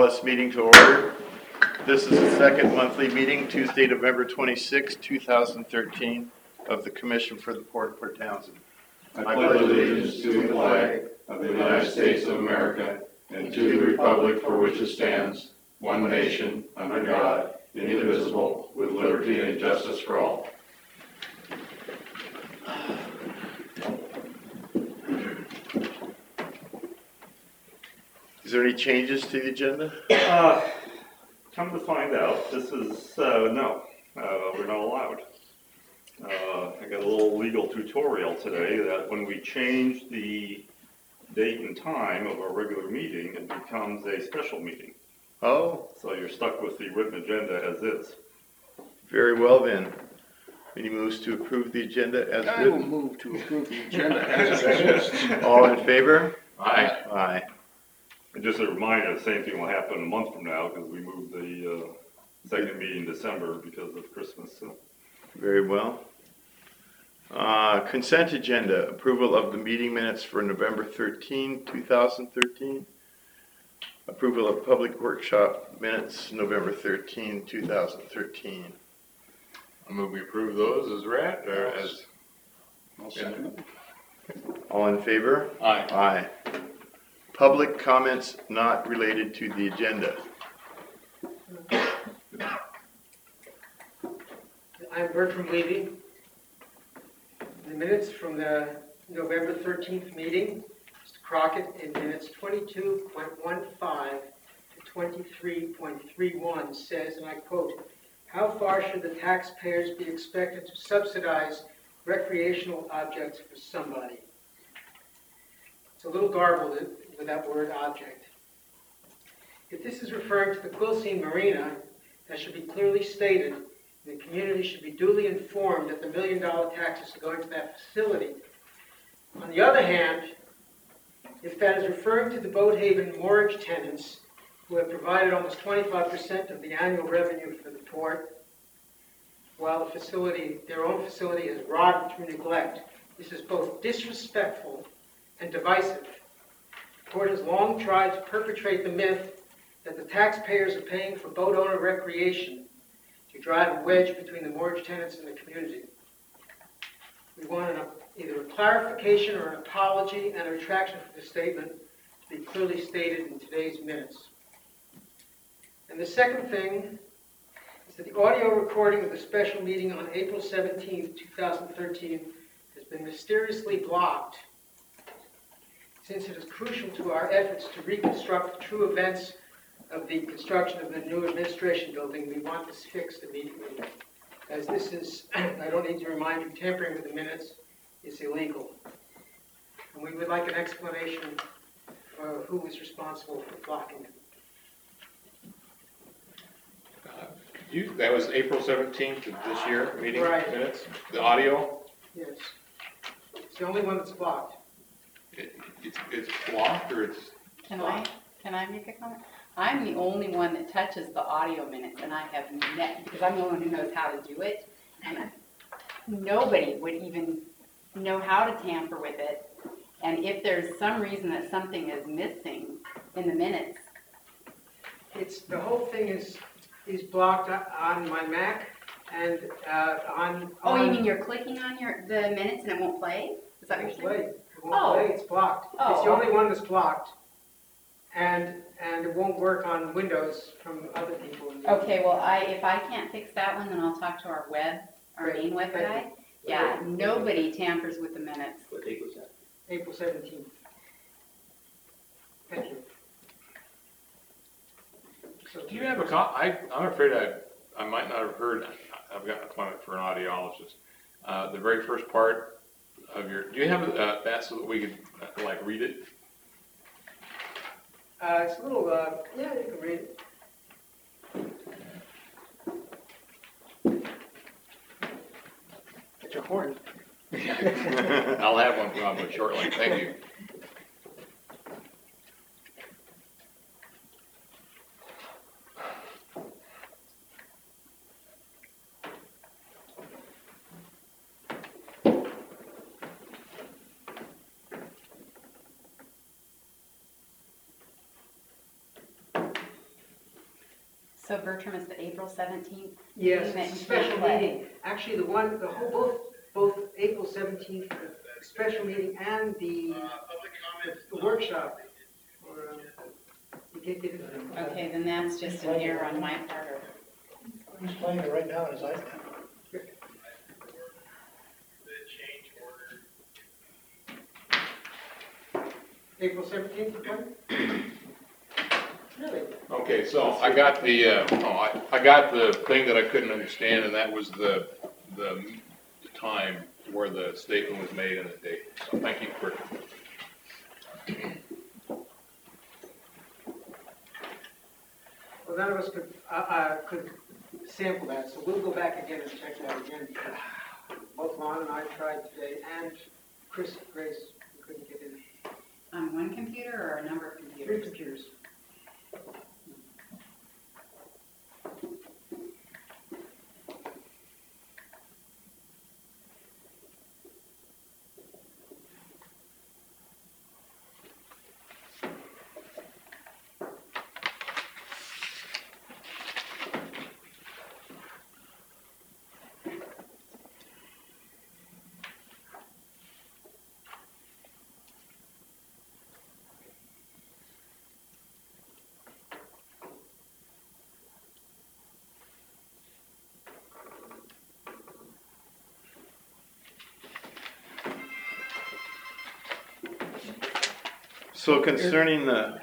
this meeting to order. This is the second monthly meeting, Tuesday, November 26, 2013, of the Commission for the Port of Port Townsend. I pledge allegiance to the flag of the United States of America and to the republic for which it stands, one nation, under God, indivisible, with liberty and justice for all. Is there any changes to the agenda? Come to find out, this is, no, we're not allowed. I got a little legal tutorial today that when we change the date and time of our regular meeting, it becomes a special meeting. Oh, So you're stuck with the written agenda as is. very well then. Any moves to approve the agenda as I will written? move to approve the agenda as it exists. All in favor? Aye. Aye. And just a reminder, the same thing will happen a month from now because we moved the second meeting in December because of Christmas. So. Very well. Consent agenda, approval of the meeting minutes for November 13, 2013. Approval of public workshop minutes, November 13, 2013. I move we approve those as read, or as... I'll second it. All in favor? Aye. Aye. Public comments not related to the agenda. I'm Bertram Levy. The minutes from the November 13th meeting, Mr. Crockett in minutes 22.15 to 23.31 says, and I quote, "How far should the taxpayers be expected to subsidize recreational objects for somebody?" It's a little garbled with that word object. If this is referring to the Quilcene Marina, that should be clearly stated. The community should be duly informed that the $1 million taxes are going to that facility. On the other hand, if that is referring to the Boathaven mortgage tenants who have provided almost 25% of the annual revenue for the port, while the facility, their own facility, is rotted through neglect, this is both disrespectful and divisive. The port has long tried to perpetrate the myth that the taxpayers are paying for boat owner recreation to drive a wedge between the mortgage tenants and the community. We want either a clarification or an apology and a retraction for the statement to be clearly stated in today's minutes. And the second thing is that the audio recording of the special meeting on April 17, 2013 has been mysteriously blocked. Since it is crucial to our efforts to reconstruct the true events of the construction of the new administration building, we want this fixed immediately. As this is, I don't need to remind you, tampering with the minutes is illegal. And we would like an explanation for who was responsible for blocking it. That was April 17th of this year, meeting Right. minutes? The audio? Yes. It's the only one that's blocked. It's blocked, or it's... Can I make a comment? I'm the only one that touches the audio minutes, and I have because I'm the one who knows how to do it, and nobody would even know how to tamper with it. And if there's some reason that something is missing in the minutes, It's the whole thing is blocked on my Mac and on. oh, you mean you're clicking on the minutes and it won't play? Is that what you're saying? It won't play. It's blocked. Oh, It's the only okay. one that's blocked, and it won't work on Windows from other people. Okay, well, if I can't fix that one, then I'll talk to our main web Thank guy. Yeah, nobody tampers with the minutes. What date was that? April 17th. Thank you. So, Do you have I'm afraid I might not have heard. I've got an appointment for an audiologist. The very first part of your... Do you have that so that we could, read it? it's a little, yeah, you can read it. Get your horn. I'll have one probably shortly. Thank you. So Bertram is the April 17th? Yes, meeting that it's a you special can't play. meeting. Actually, both April 17th, the special meeting and the workshop. We can't get into them. Okay, then that's just an error on my part. Or- He's playing it right now on his iPad. April 17th, you play? Really? Okay, so I got I got the thing that I couldn't understand, and that was the time where the statement was made and the date. So thank you for. Well, none of us could sample that, so we'll go back again and check that again. Both Lon and I tried today, and Chris, Grace, we couldn't get in. On one computer or a number of 3 computers? computers. So concerning the,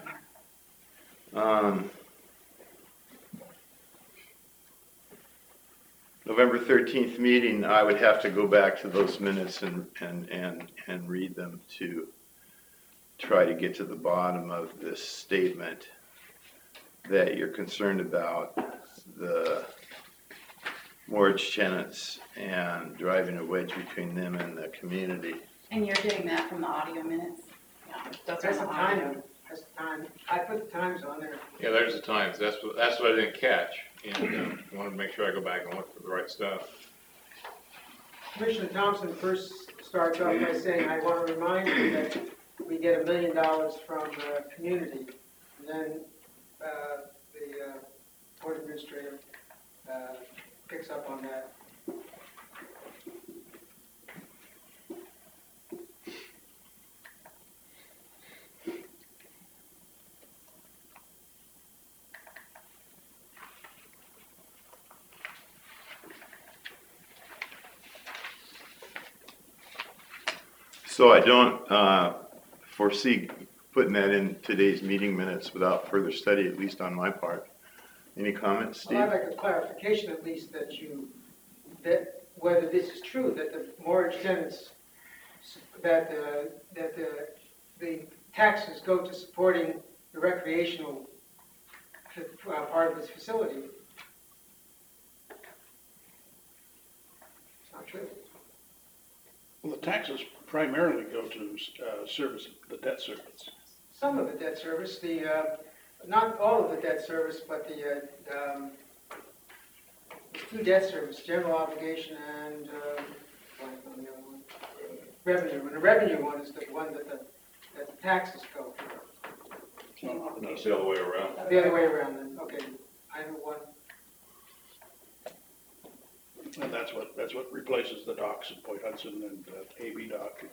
November 13th meeting, I would have to go back to those minutes and read them to try to get to the bottom of this statement that you're concerned about the mortgage tenants and driving a wedge between them and the community. And you're getting that from the audio minutes? Yeah, those are That's the the audio. time, that's the time. I put the times on there. Yeah, there's the times. That's what I didn't catch, and wanted to make sure I go back and look for the right stuff. Commissioner Thompson first starts off by saying, I want to remind you that we get $1 million from the community. And then the board administrator picks up on that. So I don't foresee putting that in today's meeting minutes without further study, at least on my part. Any comments, Steve? Well, I'd like a clarification at least that whether this is true, that the mortgage tenants, that the taxes go to supporting the recreational part of this facility. It's not true. Well, the taxes primarily go to service, the debt service. Some of the debt service, not all of the debt service, but the two debt service, general obligation and revenue. And the revenue one is the one that the taxes go. No, it's the other way around. The other way around then, okay. I know one. And that's what replaces the docks in Point Hudson and AB dock.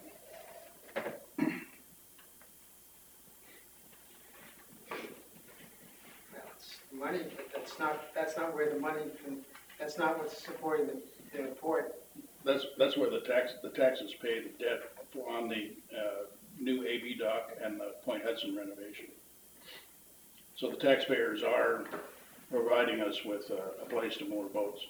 Well, it's money, but that's not where the money that's not what's supporting the port. That's where the taxes pay the debt on the new AB dock and the Point Hudson renovation. So the taxpayers are providing us with a place to moor boats.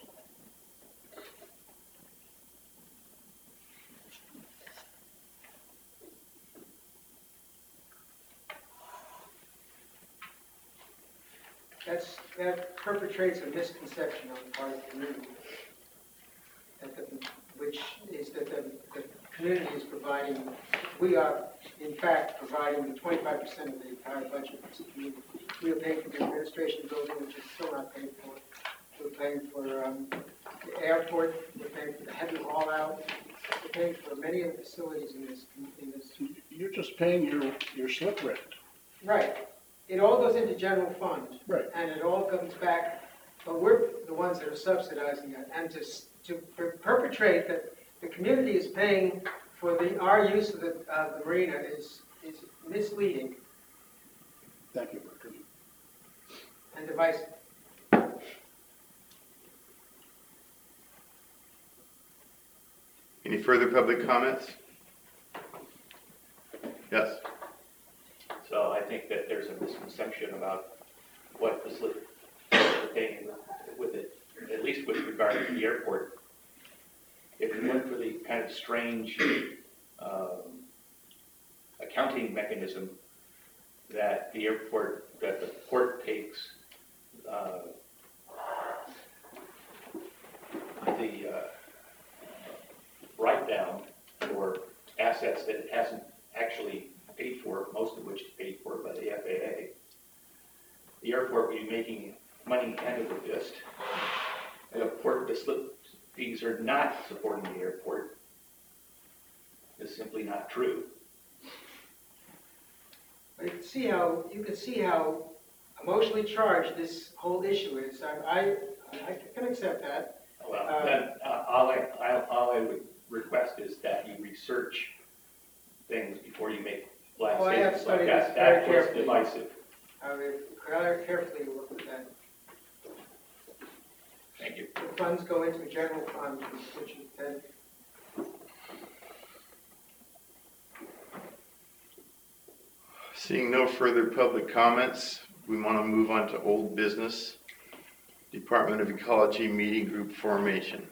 That perpetrates a misconception on the part of the community, which is that the community is providing, we are in fact providing the 25% of the entire budget for the community. We are paying for the administration building, which is still not paid for. We're paying for the airport, we're paying for the heavy haul out, we're paying for many of the facilities in this. You're just paying your slip rent. Right. It all goes into general fund. Right. And it all comes back But we're the ones that are subsidizing it, and to perpetrate that the community is paying for our use of the marina is misleading Thank you, Bertrand. and divisive. Any further public comments? Yes. So I think that there's a misconception about what the slip is paying with it, at least with regard to the airport. If you went for the kind of strange accounting mechanism that the port takes, the write-down for assets that it hasn't actually paid for, most of which is paid for by the FAA. The airport will be making money hand over fist. The slip fees are not supporting the airport. It's simply not true. But you can see how emotionally charged this whole issue is. I can accept that. Well, then, all I would request is that you research things before you make blank Oh, I have statements like studied that. this very That was carefully. divisive. I would rather carefully look at that. Thank you. The funds go into the general fund, which is then. Seeing no further public comments, we want to move on to old business. Department of Ecology Meeting Group formation.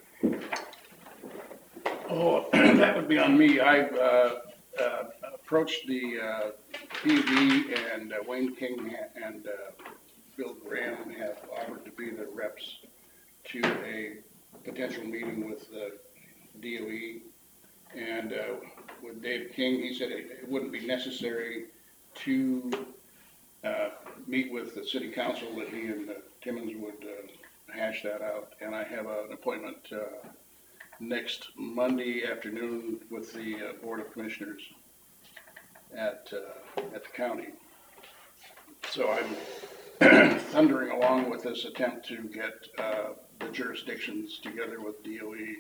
Oh, that would be on me. I've approached the PUD, and Wayne King and Bill Graham have offered to be the reps to a potential meeting with the DOE. And with Dave King, he said it wouldn't be necessary to meet with the city council, that he and Timmons would hash that out. And I have an appointment next Monday afternoon with the Board of Commissioners at the county. So I'm thundering along with this attempt to get the jurisdictions together with DOE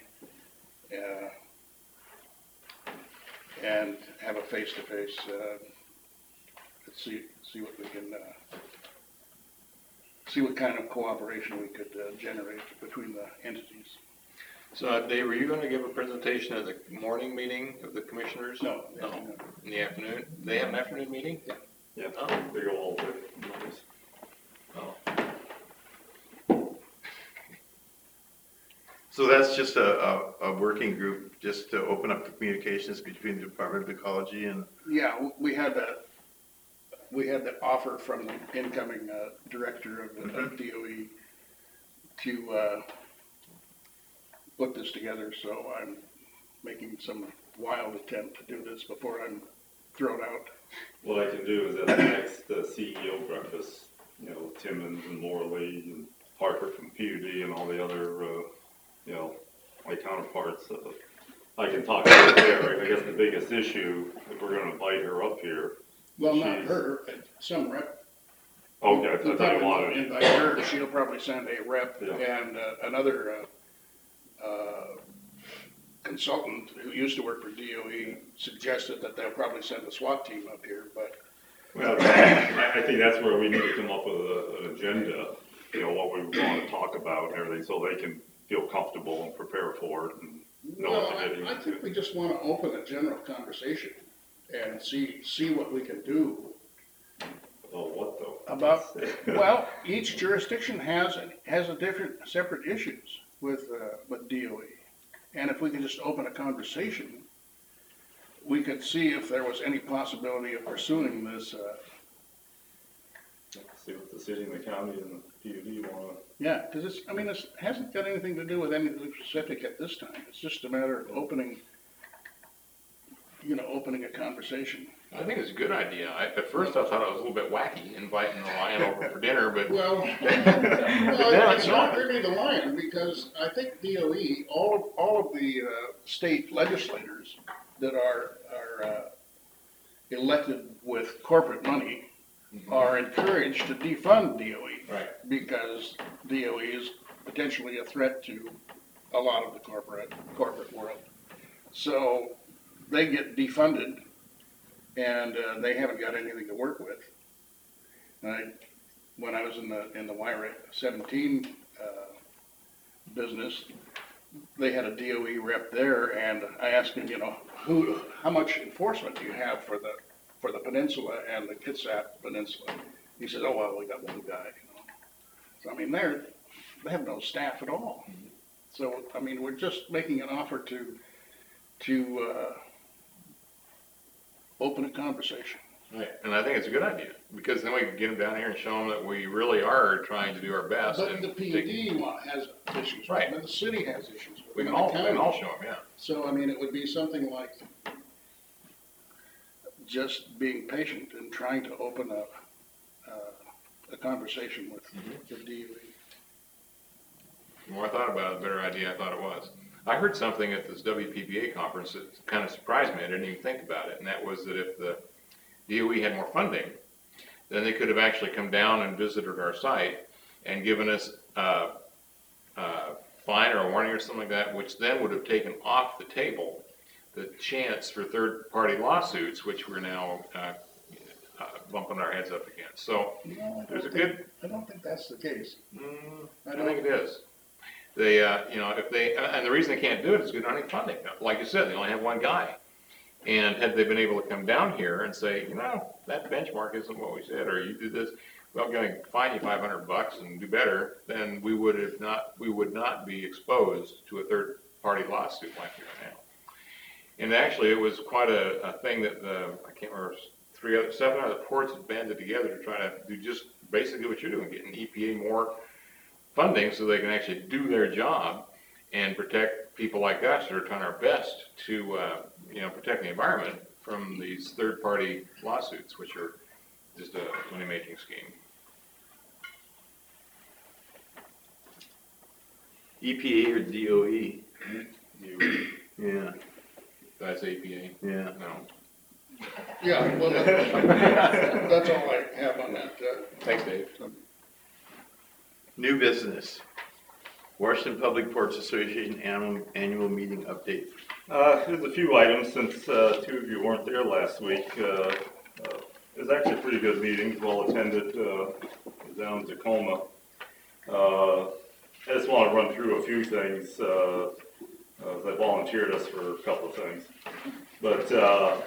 and have a face-to-face, see what we can, see what kind of cooperation we could generate between the entities. So Dave, were you going to give a presentation at the morning meeting of the commissioners? No. No, in the afternoon? They have an afternoon meeting? Yeah. Yeah, Oh. they go all day. Oh. So that's just a working group, just to open up the communications between the Department of Ecology and. Yeah, we had the offer from the incoming director of DOE to put this together, so I'm making some wild attempt to do this before I'm thrown out. What I can do is at the next CEO breakfast, Timmons and Morley and Parker from PUD and all the other, my counterparts, I can talk to her there. I guess the biggest issue, if we're gonna invite her up here. Well, not she's- her, some rep. Okay, I We'll thought you probably wanted. invite her, she'll probably send a rep, Yeah. and another consultant who used to work for DOE suggested that they'll probably send a SWAT team up here, but Well, I think that's where we need to come up with an agenda, what we want to talk about and everything, so they can feel comfortable and prepare for it and know well, what they're getting I think into. we just want to open a general conversation and see what we can do Oh, what though? about, well, each jurisdiction has a different, separate issues with DOE. And if we could just open a conversation, we could see if there was any possibility of pursuing this. See what the city and the county and the PUD want. Yeah, because it hasn't got anything to do with anything specific at this time. It's just a matter of opening a conversation. I think it's a good idea. At first I thought it was a little bit wacky, inviting the lion over for dinner, but Well, now it's it's not not. really the lion, because I think DOE, all of the state legislators that are elected with corporate money are encouraged to defund DOE. Right. Because DOE is potentially a threat to a lot of the corporate world. So they get defunded and they haven't got anything to work with. When I was in the YREC 17 business, they had a DOE rep there, and I asked him, how much enforcement do you have for the peninsula and the Kitsap Peninsula? He said, oh, well, we got one guy. So I mean, they have no staff at all. So I mean, we're just making an offer to open a conversation. Right, and I think it's a good idea, because then we can get them down here and show them that we really are trying to do our best. But and the PUD has issues with Right. it, and the city has issues with it. We can and the all county. show them, yeah. So, I mean, it would be something like just being patient and trying to open a conversation with the DOE. The more I thought about it, the better idea I thought it was. I heard something at this WPPA conference that kind of surprised me. I didn't even think about it, and that was that if the DOE had more funding, then they could have actually come down and visited our site and given us a fine or a warning or something like that, which then would have taken off the table the chance for third-party lawsuits, which we're now bumping our heads up against. So No, there's a good. I don't think that's the case. I think it is. They, if they, and the reason they can't do it is because they don't have any funding. Like you said, they only have one guy. And had they been able to come down here and say, that benchmark isn't what we said, or you did this, well, going to fine you $500 and do better, then we would not be exposed to a third-party lawsuit like we are now. And actually, it was quite a thing that I can't remember, 7 other ports had banded together to try to do just basically what you're doing, getting EPA more funding so they can actually do their job and protect people like us that are trying our best to, protect the environment from these third-party lawsuits, which are just a money-making scheme. EPA or DOE? Yeah, That's APA? yeah. No. Yeah, well, that's all I have on that. Thanks, Dave. New business. Washington Public Ports Association annual meeting update. There's a few items since 2 of you weren't there last week. It was actually a pretty good meeting, well attended down in Tacoma. I just want to run through a few things. They volunteered us for a couple of things. But, the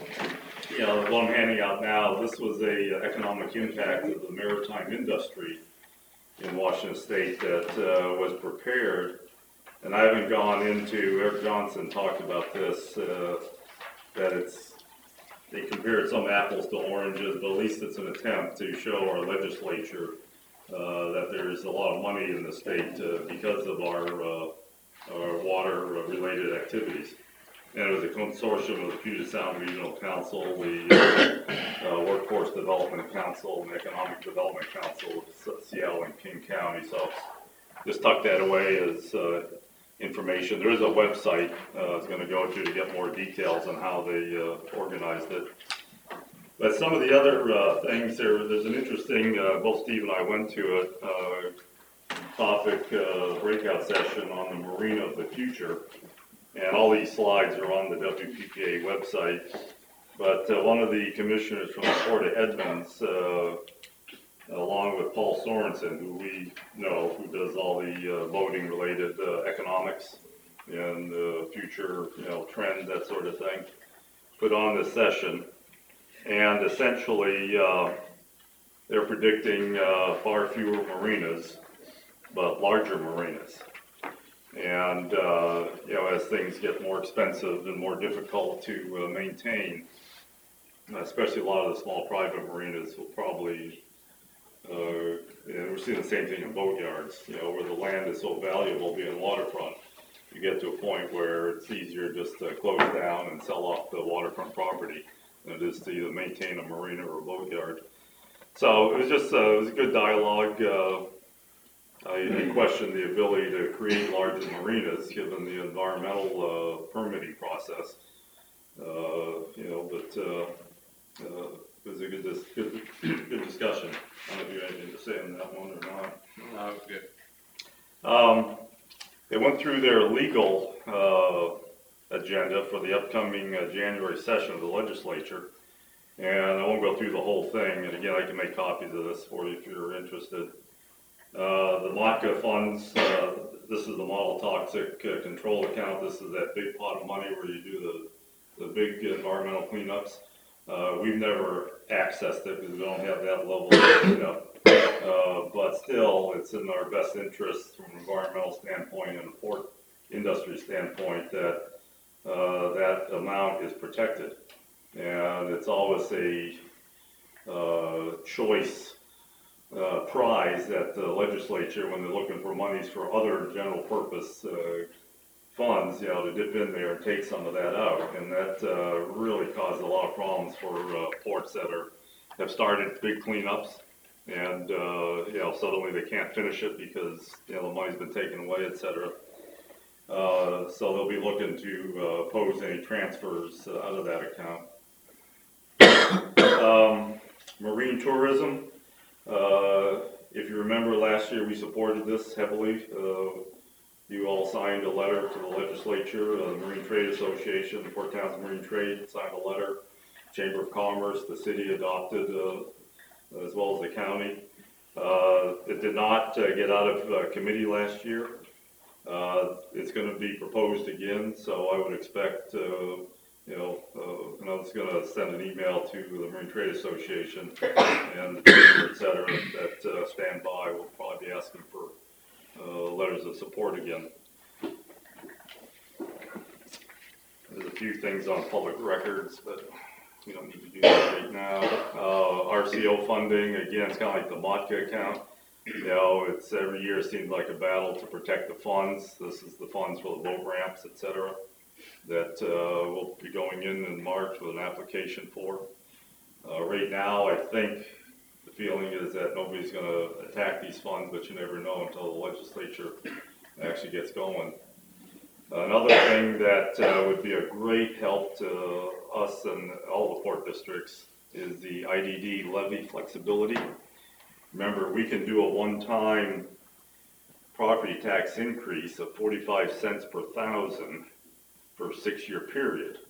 one I'm handing out now, this was a economic impact of the maritime industry in Washington State that was prepared. And I haven't gone into, Eric Johnson talked about this, that they compared some apples to oranges, but at least it's an attempt to show our legislature that there's a lot of money in the state because of our water-related activities. And it was a consortium of the Puget Sound Regional Council, the Workforce Development Council, and Economic Development Council of Seattle and King County. So just tuck that away as information. There is a website I was going to go to get more details on how they organized it. But some of the other things, there's an interesting, both Steve and I went to it, topic breakout session on the Marina of the Future. And all these slides are on the WPPA website. But one of the commissioners from the Port of Edmonds, along with Paul Sorensen, who we know, who does all the boating related economics and future trends, that sort of thing, put on this session. And essentially, they're predicting far fewer marinas, but larger marinas. And, as things get more expensive and more difficult to maintain, especially a lot of the small private marinas will probably, we're seeing the same thing in boat yards, where the land is so valuable being waterfront. You get to a point where it's easier just to close down and sell off the waterfront property than it is to either maintain a marina or a boat yard. So it was just, it was a good dialogue. I questioned the ability to create larger marinas given the environmental permitting process. But was a good discussion. I don't know if you have anything to say on that one or not. No, good. They went through their legal agenda for the upcoming January session of the legislature, and I won't go through the whole thing, and again, I can make copies of this for you if you're interested. The MOTCA funds, this is the model toxic control account. This is that big pot of money where you do the big environmental cleanups. We've never accessed it because we don't have that level of cleanup. But still, it's in our best interest from an environmental standpoint and a port industry standpoint that that amount is protected. And it's always a choice prize that the legislature, when they're looking for monies for other general purpose funds, to dip in there and take some of that out. And that really caused a lot of problems for ports that have started big cleanups. And, suddenly they can't finish it because, the money's been taken away, et cetera. So they'll be looking to oppose any transfers out of that account. Marine tourism, if you remember last year we supported this heavily. You all signed a letter to the legislature, the Marine Trade Association, the Port Townsend Marine Trade signed a letter, Chamber of Commerce, the city adopted, as well as the county. It did not get out of committee last year. It's going to be proposed again, so I would expect, and I was going to send an email to the Marine Trade Association and the Chamber, et cetera, that stand by. We'll probably be asking for letters of support again. There's a few things on public records, but we don't need to do that right now. RCO funding, again, it's kind of like the MOTCA account. It's every year it seems like a battle to protect the funds. This is the funds for the boat ramps, et cetera, that we'll be going in March with an application for. Right now, I think the feeling is that nobody's going to attack these funds, but you never know until the legislature actually gets going. Another thing that would be a great help to us and all the port districts is the IDD levy flexibility. Remember, we can do a one-time property tax increase of 45 cents per thousand for a 6-year period.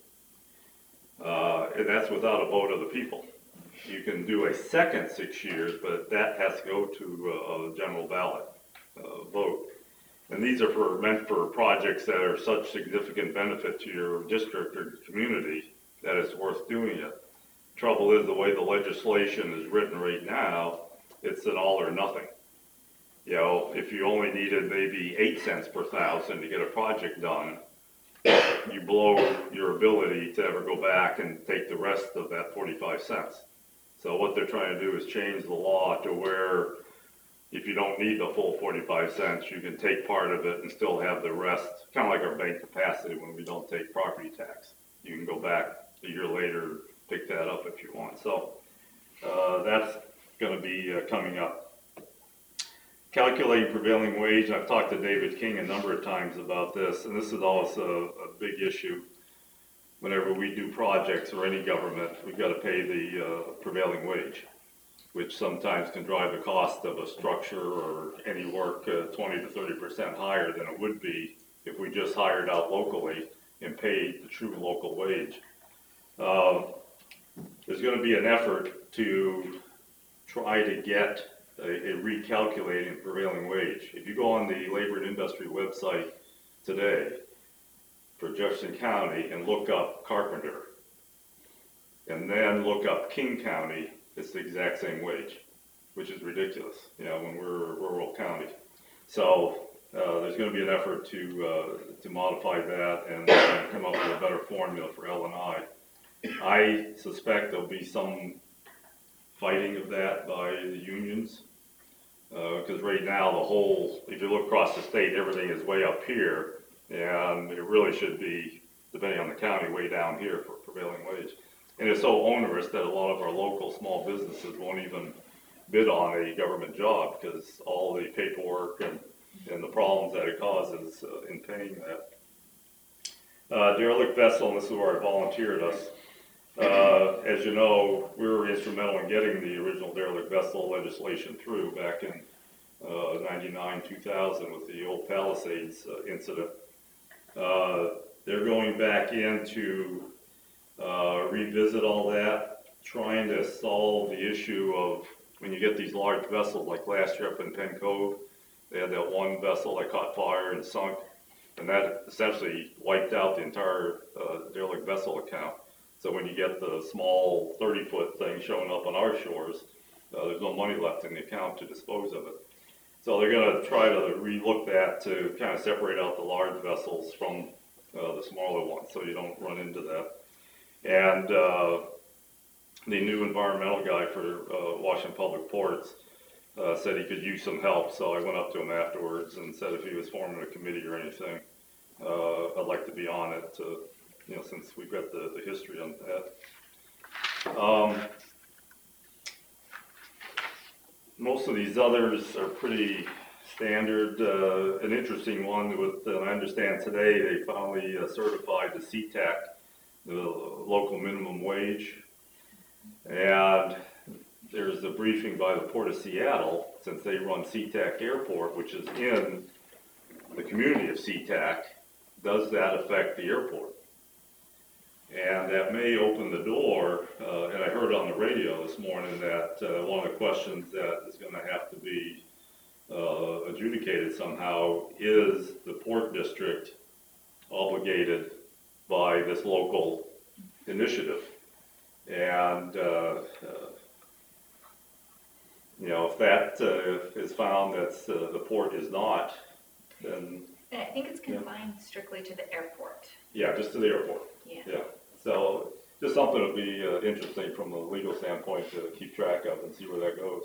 And that's without a vote of the people. You can do a second 6 years, but that has to go to a general ballot vote. And these are meant for projects that are such significant benefit to your district or community that it's worth doing it. Trouble is, the way the legislation is written right now, it's an all or nothing. If you only needed maybe 8 cents per thousand to get a project done, you blow your ability to ever go back and take the rest of that 45 cents. So what they're trying to do is change the law to where if you don't need the full 45 cents, you can take part of it and still have the rest, kind of like our bank capacity when we don't take property tax. You can go back a year later, pick that up if you want. So that's going to be coming up. Calculating prevailing wage, I've talked to David King a number of times about this, and this is always a big issue. Whenever we do projects or any government, we've got to pay the prevailing wage, which sometimes can drive the cost of a structure or any work 20 to 30% higher than it would be if we just hired out locally and paid the true local wage. There's going to be an effort to try to get a recalculating prevailing wage. If you go on the Labor and Industry website today for Jefferson County and look up Carpenter, and then look up King County, it's the exact same wage, which is ridiculous, when we're a rural county. So there's going to be an effort to modify that and come up with a better formula for L&I. I suspect there'll be some fighting of that by the unions, because right now if you look across the state, everything is way up here, and it really should be, depending on the county, way down here for prevailing wage. And it's so onerous that a lot of our local small businesses won't even bid on a government job because all the paperwork and the problems that it causes in paying that. Derelict vessel, and this is where I volunteered us. As you know, we were instrumental in getting the original derelict vessel legislation through back in 99, 2000 with the old Palisades incident. They're going back in to revisit all that, trying to solve the issue of when you get these large vessels like last year up in Penn Cove, they had that one vessel that caught fire and sunk, and that essentially wiped out the entire derelict vessel account. So when you get the small 30-foot thing showing up on our shores, there's no money left in the account to dispose of it. So they're going to try to relook that to kind of separate out the large vessels from the smaller ones, so you don't run into that. And the new environmental guy for Washington Public Ports said he could use some help, so I went up to him afterwards and said if he was forming a committee or anything, I'd like to be on it, you know, since we've got the history on that. Most of these others are pretty standard. An interesting one with, I understand today, they finally certified the CTAC, the local minimum wage. And there's a briefing by the Port of Seattle, since they run SeaTac Airport, which is in the community of SeaTac, does that affect the airport? And that may open the door, and I heard on the radio this morning that one of the questions that is going to have to be adjudicated somehow is the Port District obligated by this local initiative? And you know, if that is found that the port is not, then And I think it's confined strictly to the airport. yeah, just to the airport. Yeah. So just something to be interesting from a legal standpoint to keep track of and see where that goes.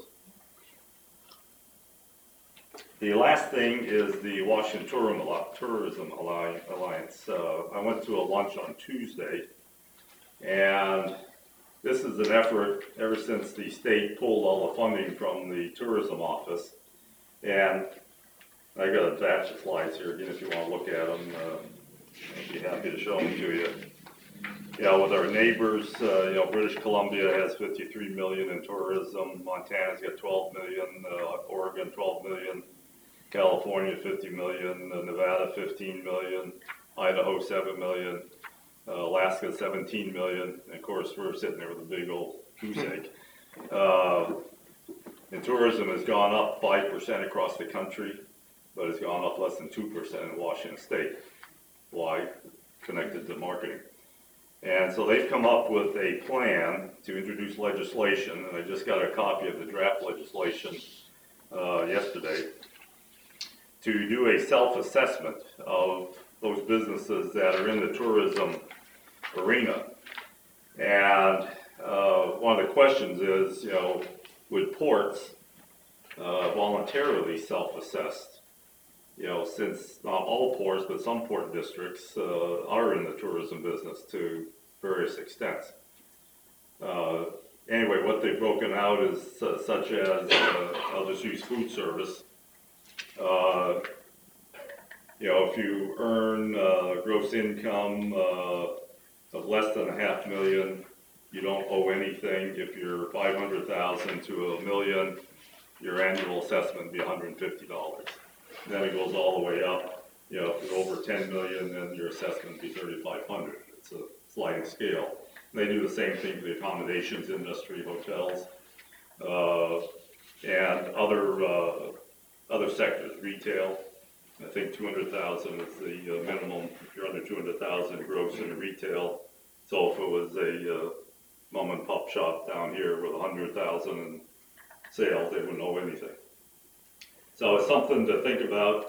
The last thing is the Washington Tourism Alliance. I went to a lunch on Tuesday, and this is an effort ever since the state pulled all the funding from the tourism office. And I got a batch of slides here again if you want to look at them. I'd be happy to show them to you. You know, with our neighbors, you know, British Columbia has 53 million in tourism. Montana's got 12 million. Oregon 12 million. California 50 million. Nevada 15 million. Idaho 7 million. Alaska 17 million, and of course we're sitting there with a big old goose egg. And tourism has gone up 5% across the country, but it's gone up less than 2% in Washington State. Why? Connected to marketing. And so they've come up with a plan to introduce legislation, and I just got a copy of the draft legislation yesterday, to do a self-assessment of those businesses that are in the tourism arena. And one of the questions is, you know, would ports voluntarily self-assess? You know, since not all ports, but some port districts are in the tourism business to various extents. Anyway, what they've broken out is such as, I'll just use food service. You know, if you earn gross income of less than $500,000, you don't owe anything. If you're 500,000 to $1 million, your annual assessment would be $150. Then it goes all the way up. You know, if you're over 10 million, then your assessment would be $3,500. It's a sliding scale. And they do the same thing for the accommodations industry, hotels, and other sectors, retail. I think 200,000 is the minimum if you're under 200,000 gross in retail. So if it was a mom and pop shop down here with 100,000 in sales, they wouldn't owe anything. So it's something to think about.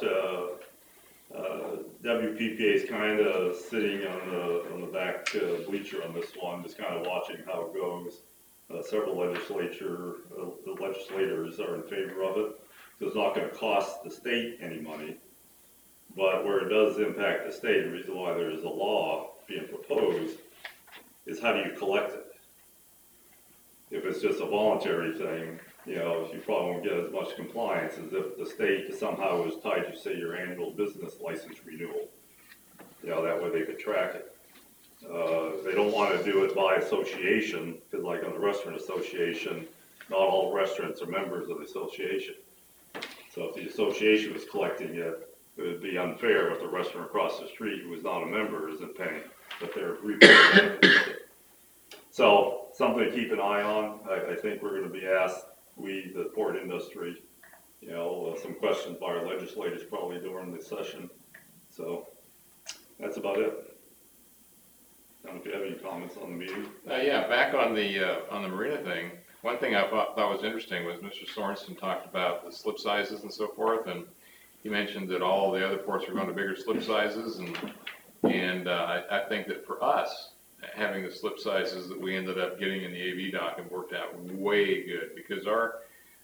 WPPA is kind of sitting on the back bleacher on this one, just kind of watching how it goes. Several the legislators are in favor of it. So it's not going to cost the state any money. But where it does impact the state, the reason why there is a law being proposed is how do you collect it? If it's just a voluntary thing, you know, you probably won't get as much compliance as if the state somehow is tied to, say, your annual business license renewal. You know, that way they could track it. They don't want to do it by association, because like on the restaurant association, not all restaurants are members of the association. So if the association was collecting it, it would be unfair if the restaurant across the street who was not a member isn't paying, but they're representing. So something to keep an eye on. I think we're going to be asked, we, the port industry, some questions by our legislators probably during the session. So that's about it. I don't know if you have any comments on the meeting. Yeah, back on the marina thing, one thing I thought was interesting was Mr. Sorensen talked about the slip sizes and so forth, and he mentioned that all the other ports were going to bigger slip sizes, and I think that for us, having the slip sizes that we ended up getting in the AV dock have worked out way good, because our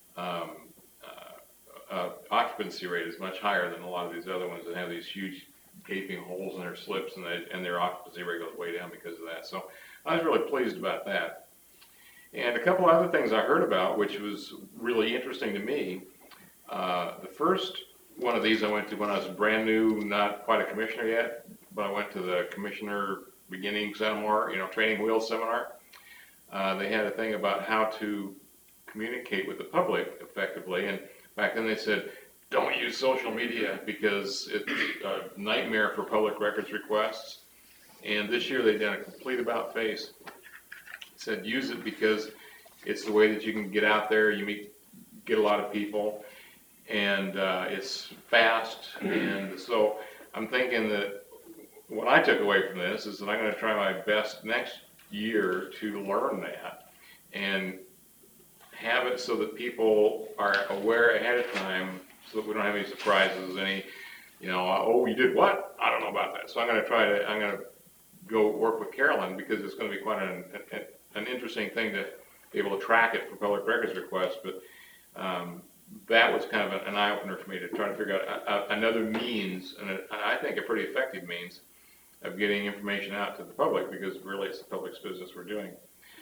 occupancy rate is much higher than a lot of these other ones that have these huge gaping holes in their slips, and their occupancy rate goes way down because of that. So I was really pleased about that. And a couple other things I heard about, which was really interesting to me. The first one of these I went to when I was brand new, not quite a commissioner yet, but I went to the commissioner beginning seminar, training wheels seminar. They had a thing about how to communicate with the public effectively, and back then they said, don't use social media because it's a nightmare for public records requests. And this year they've done a complete about face. Said use it because it's the way that you can get out there, get a lot of people, and it's fast. And so I'm thinking that what I took away from this is that I'm going to try my best next year to learn that and have it so that people are aware ahead of time, so that we don't have any surprises, oh, you did what? I don't know about that. So I'm going to go work with Carolyn, because it's going to be quite an interesting thing to be able to track it for public records requests. But that was kind of an eye-opener for me to try to figure out another means, and I think a pretty effective means of getting information out to the public, because really it's the public's business we're doing.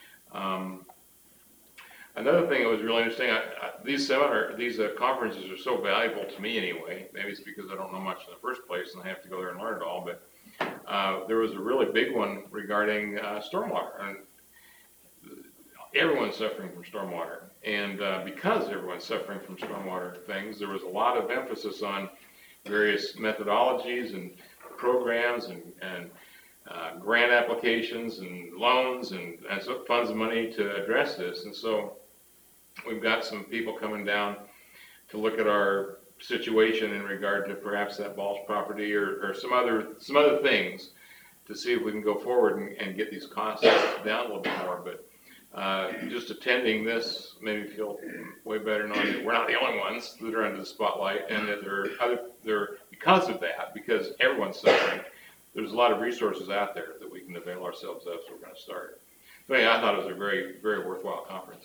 Another thing that was really interesting, these conferences are so valuable to me anyway. Maybe it's because I don't know much in the first place and I have to go there and learn it all, but there was a really big one regarding stormwater. And everyone's suffering from stormwater. And because everyone's suffering from stormwater things, there was a lot of emphasis on various methodologies and programs and grant applications and loans and so funds of money to address this. And so we've got some people coming down to look at our situation in regard to perhaps that Balch property or some other things to see if we can go forward and get these costs down a little bit more. But just attending this made me feel way better knowing that we're not the only ones that are under the spotlight, and that because of that, because everyone's suffering, there's a lot of resources out there that we can avail ourselves of, so we're going to start. So yeah, I thought it was a very, very worthwhile conference.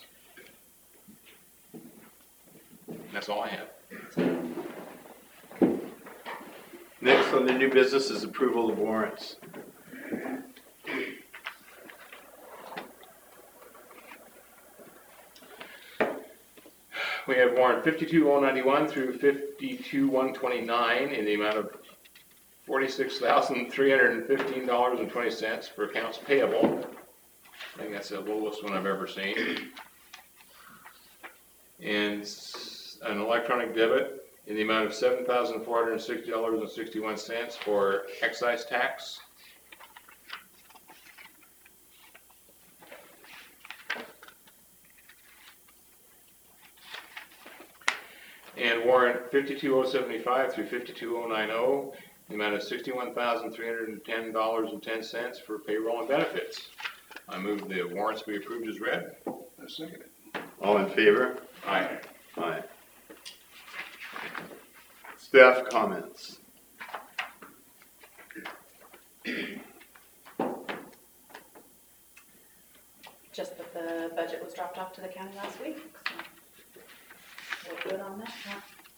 That's all I have. Next on the new business is approval of warrants. We have warrant 52091 through 52129 in the amount of $46,315.20 for accounts payable. I think that's the lowest one I've ever seen. And an electronic debit in the amount of $7,460.61 for excise tax. And warrant 52075 through 52090, the amount of $61,310.10 for payroll and benefits. I move the warrants be approved as read. I second it. All in favor? Aye. Aye. Staff comments. Just that the budget was dropped off to the county last week, so we're good on that front.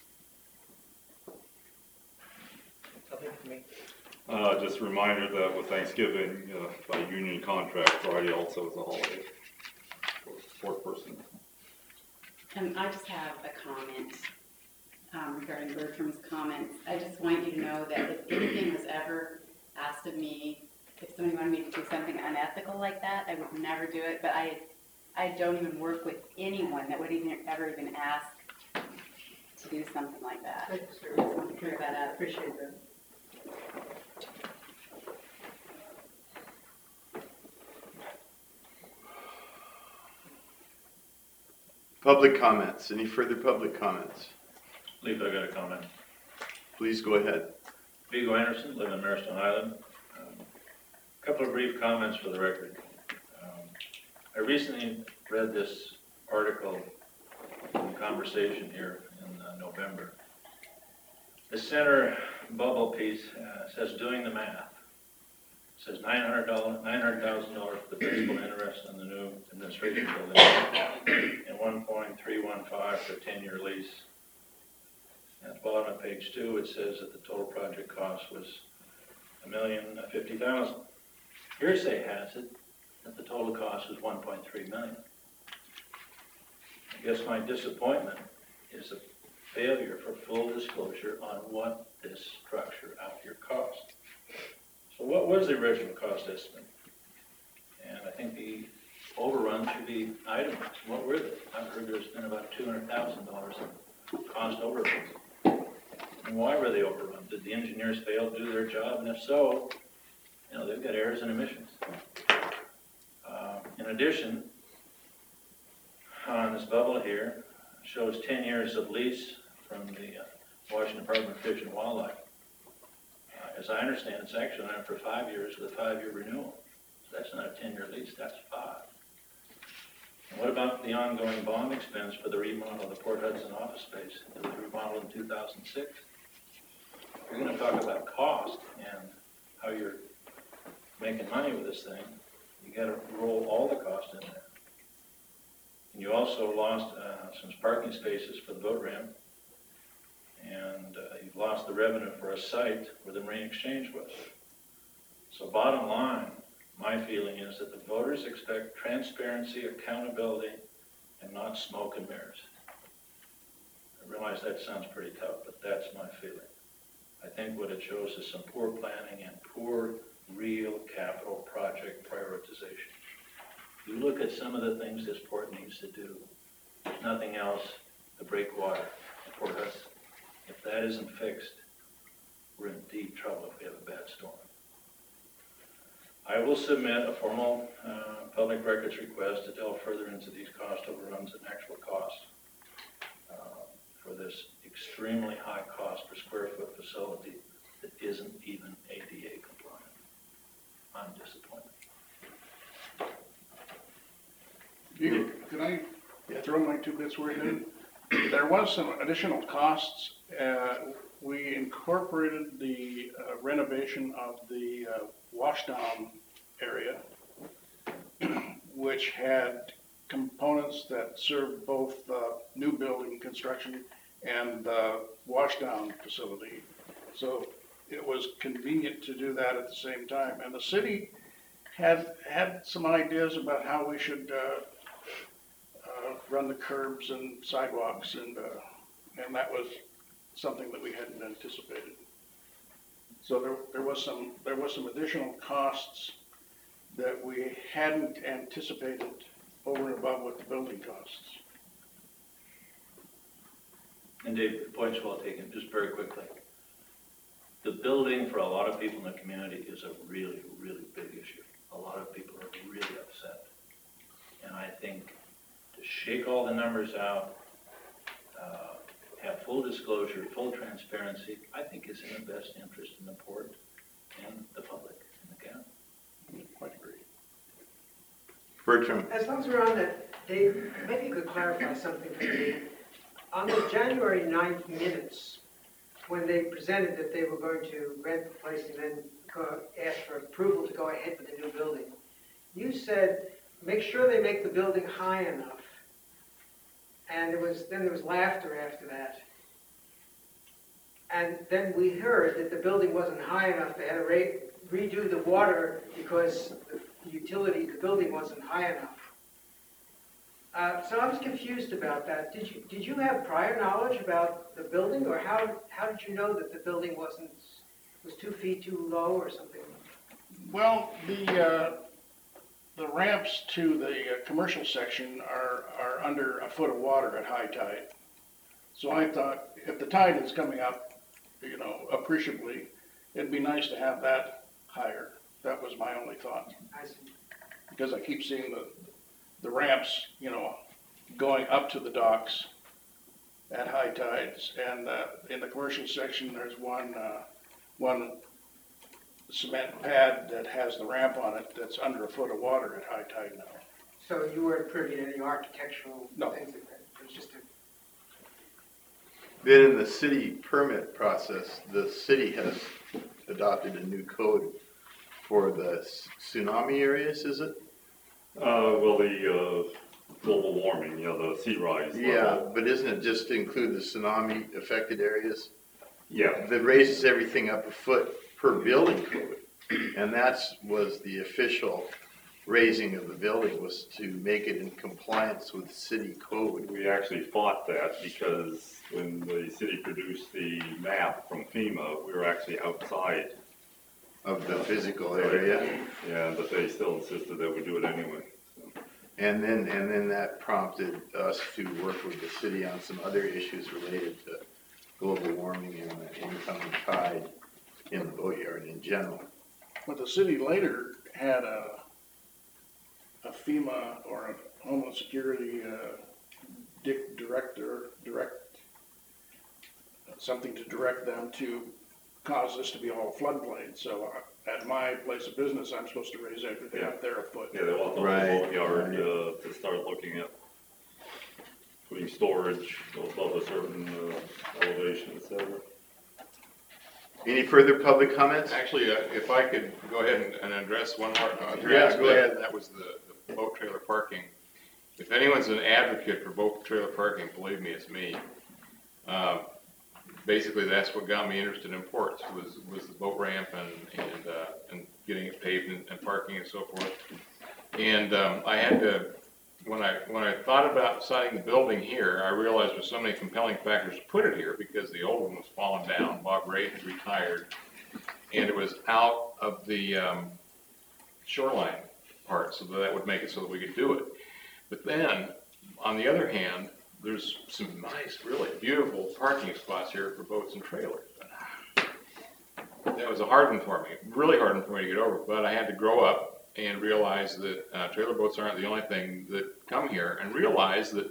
Nothing for me. Just a reminder that with Thanksgiving, by union contract, Friday also is a holiday for fourth person. And I just have a comment regarding Bertram's comments. I just want you to know that if anything was ever asked of me if somebody wanted me to do something unethical like that, I would never do it, but I don't even work with anyone that would even, ever even ask to do something like that. Thank you, sir. Just want to clear that up. Appreciate that. Public comments, any further public comments? Leave, I got a comment. Please go ahead. Vigo Anderson, live in Maristone Island. Couple of brief comments for the record. I recently read this article in Conversation here in November. The center bubble piece says doing the math. It says $900,000 for the principal interest in the new administration building and $1.315 for a 10-year lease. At the bottom of page 2, it says that the total project cost was $1,050,000. Hearsay has it that the total cost was $1.3 million. I guess my disappointment is a failure for full disclosure on what this structure out here cost. So what was the original cost estimate? And I think the overruns should be itemized. What were they? I've heard there's been about $200,000 in cost overruns. And why were they overrun? Did the engineers fail to do their job? And if so, you know, they've got errors and omissions. In addition, on this bubble here, shows 10 years of lease from the Washington Department of Fish and Wildlife. As I understand, it's actually on for 5 years with a 5-year renewal. So that's not a 10-year lease, that's 5. And what about the ongoing bond expense for the remodel of the Port Hudson office space? It was remodeled in 2006. If you're going to talk about cost and how you're making money with this thing, you got to roll all the cost in there. And you also lost some parking spaces for the boat ramp, and you've lost the revenue for a site where the Marine Exchange was. So bottom line, my feeling is that the voters expect transparency, accountability, and not smoke and mirrors. I realize that sounds pretty tough, but that's my feeling. I think what it shows is some poor planning and poor real capital project prioritization. You look at some of the things this port needs to do. There's nothing else to break water at Port Hudson. If that isn't fixed, we're in deep trouble if we have a bad storm. I will submit a formal public records request to delve further into these cost overruns and actual costs for this extremely high cost per square foot facility that isn't even ADA compliant. I'm disappointed. Can I throw my 2 bits worth in? There was some additional costs. We incorporated the renovation of the washdown area, which had components that served both new building construction and the washdown facility. So it was convenient to do that at the same time. And the city had some ideas about how we should run the curbs and sidewalks, and that was something that we hadn't anticipated. So there was some additional costs that we hadn't anticipated over and above what the building costs. And Dave, the point's well taken, just very quickly. The building for a lot of people in the community is a really, really big issue. A lot of people are really upset. And I think to shake all the numbers out, have full disclosure, full transparency, I think is in the best interest in the port and the public in the county. Quite agree. Bertram, As long as we're on that, Dave, maybe you could clarify something for me. On the January 9th minutes, when they presented that they were going to rent the place and then ask for approval to go ahead with the new building, you said, make sure they make the building high enough. And there was laughter after that. And then we heard that the building wasn't high enough. They had to redo the water because the building wasn't high enough. So I was confused about that. Did you have prior knowledge about the building, or how did you know that the building was 2 feet too low or something? Well, the ramps to the commercial section are under a foot of water at high tide. So I thought if the tide is coming up, appreciably, it'd be nice to have that higher. That was my only thought. I see. Because I keep seeing the ramps, going up to the docks at high tides. And in the commercial section, there's one cement pad that has the ramp on it that's under a foot of water at high tide now. So you weren't privy to any architectural No. things like that? It was just a, Then in the city permit process, the city has adopted a new code for the tsunami areas, is it? Well, the global warming, the sea rise level. Yeah, but isn't it just to include the tsunami affected areas? Yeah, That raises everything up a foot per building code. And was the official raising of the building, was to make it in compliance with city code. we actually fought that because when the city produced the map from FEMA, we were actually outside. Of the physical area. Yeah, but they still insisted that we do it anyway. So. And then that prompted us to work with the city on some other issues related to global warming and the incoming tide in the boatyard in general. But the city later had a FEMA or a Homeland Security something to direct them to cause this to be all floodplain. So at my place of business, I'm supposed to raise everything up there a foot. Yeah, they want the Right, whole boatyard right. to start looking at putting storage above a certain elevation, et cetera. Any further public comments? Actually, if I could go ahead and address one more other Yeah, aspect, go ahead. and that was the boat trailer parking. If anyone's an advocate for boat trailer parking, believe me, it's me. Basically, that's what got me interested in ports, was the boat ramp and getting it paved and parking and so forth. And I had to, when I thought about deciding the building here, I realized there's so many compelling factors to put it here, because the old one was falling down, Bob Ray had retired, and it was out of the shoreline part, so that would make it so that we could do it. But then, on the other hand, there's some nice, really beautiful parking spots here for boats and trailers. That was a hard one for me, really hard one for me to get over, but I had to grow up and realize that trailer boats aren't the only thing that come here, and realize that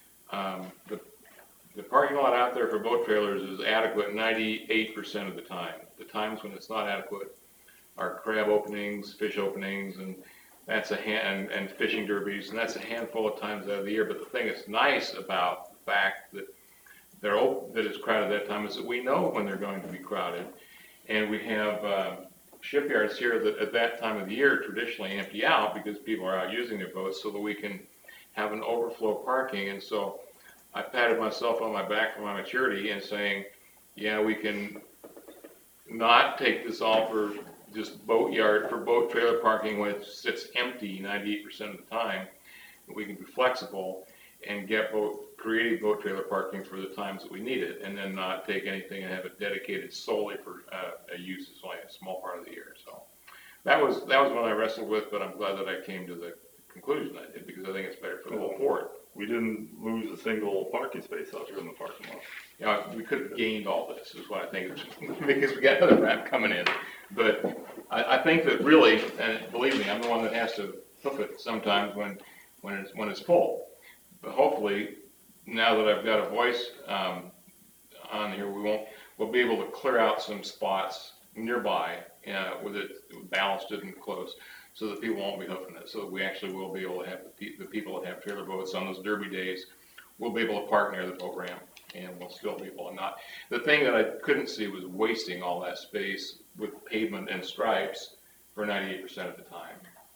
the parking lot out there for boat trailers is adequate 98% of the time. The times when it's not adequate are crab openings, fish openings, and that's and fishing derbies, and that's a handful of times out of the year. But the thing that's nice about the fact that that it's crowded that time is that we know when they're going to be crowded, and we have shipyards here that at that time of the year traditionally empty out because people are out using their boats, so that we can have an overflow parking. And so I patted myself on my back for my maturity and saying, yeah, we can not take this all for just boat trailer parking when it sits empty 98% of the time. We can be flexible and get creative boat trailer parking for the times that we need it, and then not take anything and have it dedicated solely for a use. It's only a small part of the year. So that was what I wrestled with, but I'm glad that I came to the conclusion I did, because I think it's better for the whole port. We didn't lose a single parking space out here in the parking lot. Yeah, we could have gained all this, is what I think, because we got another ramp coming in. But I think that really, and believe me, I'm the one that has to hoof it sometimes when it's full. But hopefully, now that I've got a voice on here, we'll be able to clear out some spots nearby with it balanced and close, so that people won't be hoofing it. So that we actually will be able to have the people that have trailer boats on those derby days, we'll be able to park near the boat ramp, and we'll still be able to not. The thing that I couldn't see was wasting all that space with pavement and stripes for 98% of the time.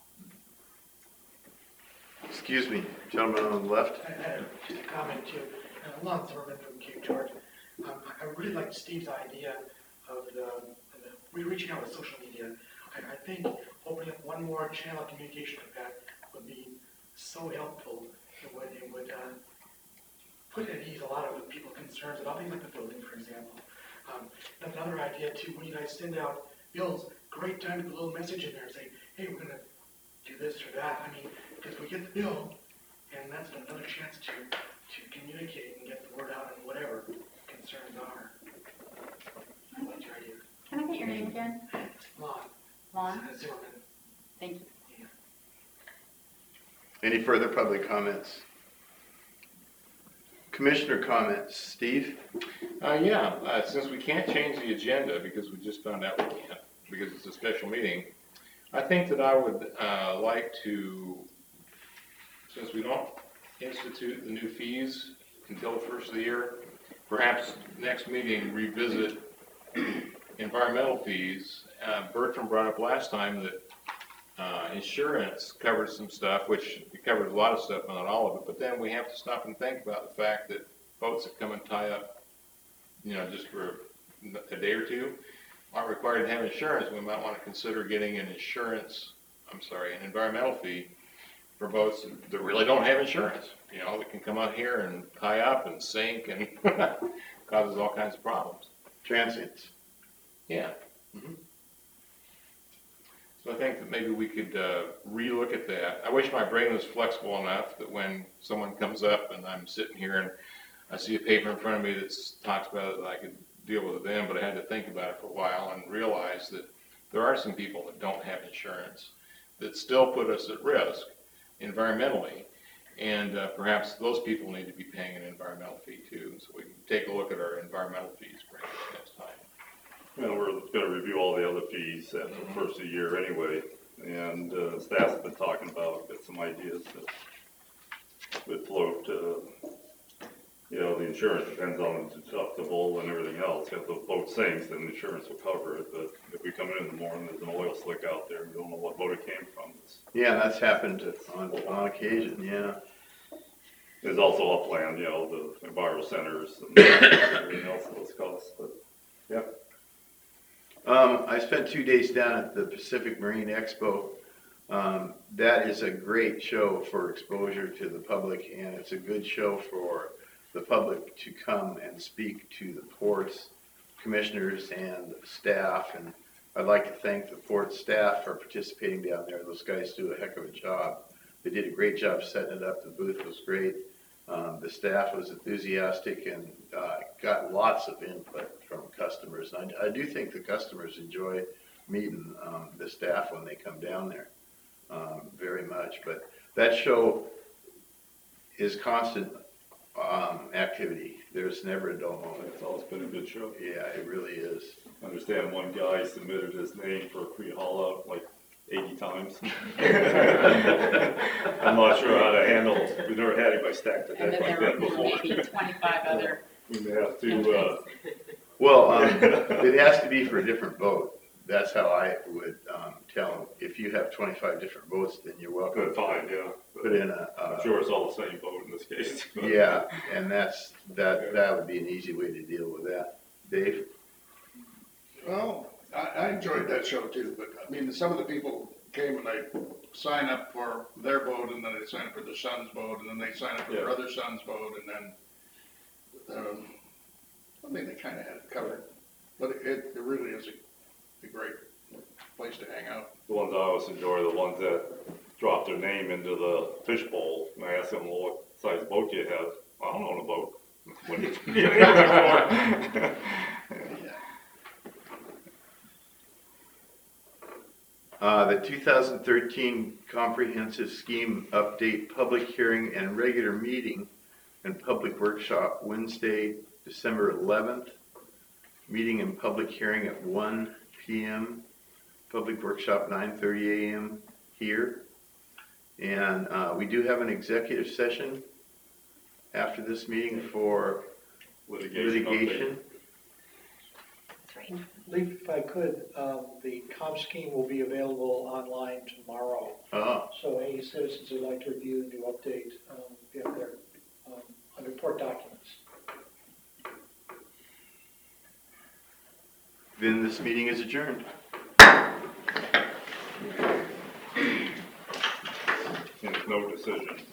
Excuse me, gentleman on the left. I had just a comment too. Lon Thurman from Cape George. I really liked Steve's idea of reaching out with social media. I think opening up one more channel of communication like that would be so helpful. It would put at ease a lot of the people's concerns about things like the building, for example. Another idea too, when you guys send out bills, great time to put a little message in there, say, hey, we're gonna do this or that. I mean, because we get the bill, and that's another chance to communicate and get the word out on whatever concerns are. I like your idea. Can I get your name again? It's Lon. Lon? Zimmerman. Thank you. Any further public comments? Commissioner comments, Steve? Since we can't change the agenda because we just found out we can't, because it's a special meeting, I think that I would like to, since we don't institute the new fees until the first of the year, perhaps next meeting revisit environmental fees. Bertram brought up last time that insurance covers some stuff, which it covers a lot of stuff, but not all of it. But then we have to stop and think about the fact that boats that come and tie up, just for a day or two, aren't required to have insurance. We might want to consider getting an environmental fee for boats that really don't have insurance. That can come out here and tie up and sink and causes all kinds of problems. Transients. Yeah. Mm-hmm. So I think that maybe we could relook at that. I wish my brain was flexible enough that when someone comes up and I'm sitting here and I see a paper in front of me that talks about it, that I could deal with it then, but I had to think about it for a while and realize that there are some people that don't have insurance that still put us at risk environmentally, and perhaps those people need to be paying an environmental fee too. So we can take a look at our environmental fees perhaps next time. We're gonna review all the other fees at the first of the year anyway, and staff's been talking about, got some ideas that would float. The insurance depends on the deductible and everything else. If the boat sinks, then the insurance will cover it, but if we come in the morning, there's an oil slick out there, we don't know what boat it came from. Yeah, that's happened on occasion, yeah. There's also upland, the environmental centers and everything else, those costs, but, yeah. I spent 2 days down at the Pacific Marine Expo. That is a great show for exposure to the public, and it's a good show for the public to come and speak to the port's commissioners and staff. And I'd like to thank the port staff for participating down there. Those guys do a heck of a job. They did a great job setting it up. The booth was great. The staff was enthusiastic and got lots of input from customers. And I do think the customers enjoy meeting the staff when they come down there very much. But that show is constant activity. There's never a dull moment. It's always been a good show. Yeah, it really is. I understand one guy submitted his name for a free haul out like 80 times. I'm not sure how to handle it. We've never had anybody stacked a And deck then like there that were before. maybe 25 other. We may have to, Well, it has to be for a different boat. That's how I would tell them. If you have 25 different boats, then you're welcome good find, yeah. put in I'm sure it's all the same boat in this case. yeah, and that would be an easy way to deal with that. Dave? Well, I enjoyed that show too, but I mean, some of the people came and they sign up for their boat, and then they sign up for their son's boat, and then they sign up for their other son's boat, and then, I think they kind of had it covered. But it really is a great place to hang out. The ones I always enjoy are the ones that drop their name into the fishbowl, and I ask them, well, what size boat do you have? I don't own a boat. What do you need it for? The 2013 Comprehensive Scheme Update Public Hearing and Regular Meeting and Public Workshop, Wednesday, December 11th. Meeting and public hearing at 1 p.m. Public workshop 9:30 a.m. here. And we do have an executive session after this meeting for litigation. That's right. Lee, if I could, the comp scheme will be available online tomorrow. Oh, So any citizens who'd like to review the new update, get there under port documents. then this meeting is adjourned. And no decision.